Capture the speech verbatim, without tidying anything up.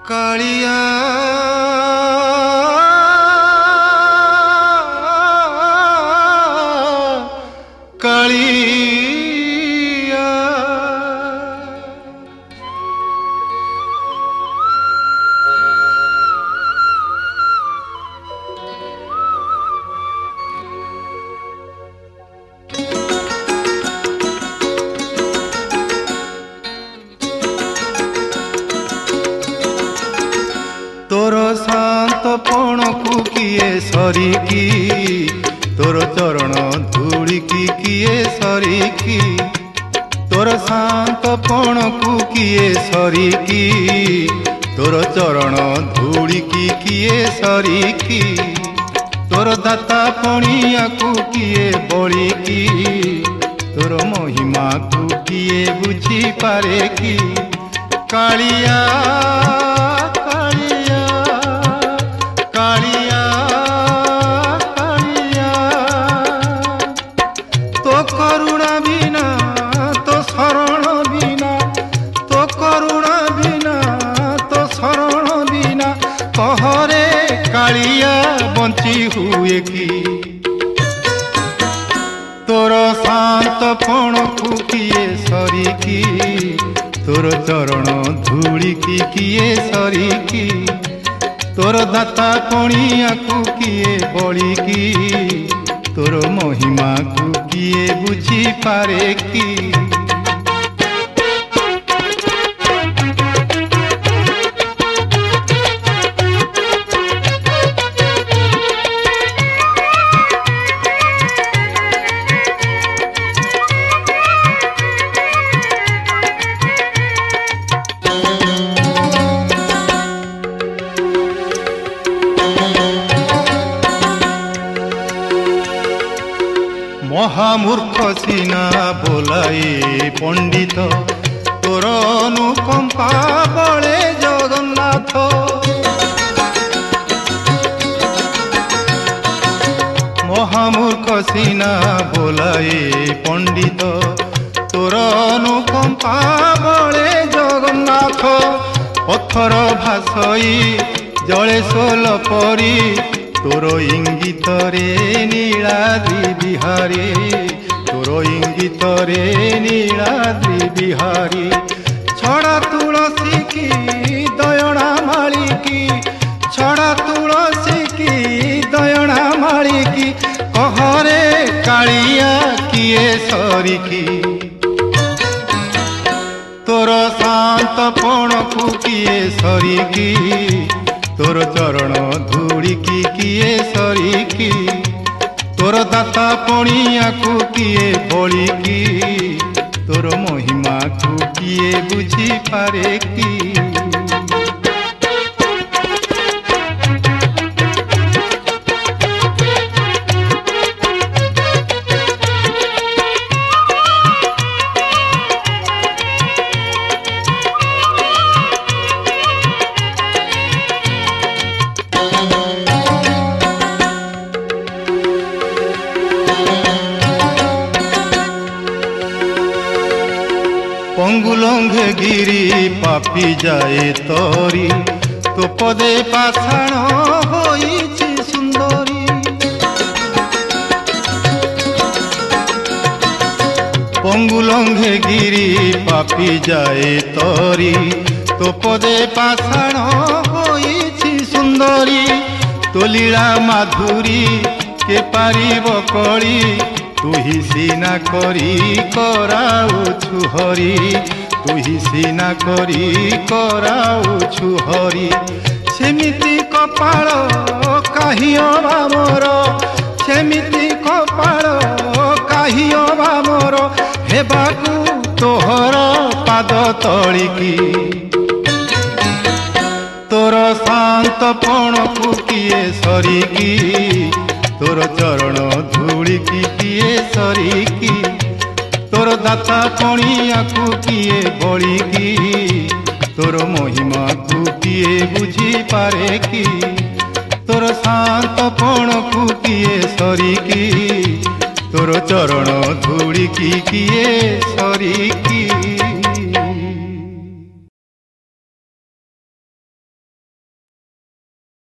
कालिया कालिया तोर शांत पण को किए सरिकी तोर चरण धूली की किए सरिकी तोर शांत पण को किए सरिकी तोर चरण धूली की किए सरिकी तोर दाता पणिया को किए बड़ी की तोर महिमा को किए बुझी पारे की कालिया बंची हुए की तोर शांत पण को किए सरिकी तोर चरण धूली की किए सरिकी तोर दाता पणिया को किए बड़ी की तोर महिमा को किए बुझी पारे की महामूर्ख सीना बोलाई पंडित तोर अनुकंपा बड़े जगन्नाथ महामूर्ख सीना बोलाई पंडित तोर अनुकंपा बड़े जगन्नाथ पत्थर भासई जले सोल परी तोर इंगित रे नीलाद्रि बिहारी तोर इंगित रे नीलाद्रि बिहारी छड़ा तुलसी की दयणा माली की छड़ा तुलसी की दयणा माली की कहरे कालिया किए सरिकी तोर शांत पण को किए सरिकी तोर चरण धूली की किए सरिकी तोर दाता पणिया को किए बड़ी की तोर महिमा को किए बुझी पारे की पंगुलंघे गिरी पापी जाए तोरी तो पदे पाषाण होइछि सुंदरी पंगुलंघे गिरी पापी जाए तोरी तो पदे पाषाण होइछि सुंदरी तो लीला माधुरी के पारिब कली तू ही सीना करी कराउछु हरि तू ही सीना करी कराउछु हरि सेमिति कपाळ काहि अबा मोर सेमिति कपाळ काहि अबा मोर हेबाकु तोहर पाद तळिकी तोर शांत पण को किए सरिकी तोर चरण धूली की किए सरिकी तोर दाता पणिया को किए बड़ी की तोर महिमा को किए बुझी पारे की तोर शांत पण को किए सरिकी तोर चरण धूली की किए सरिकी।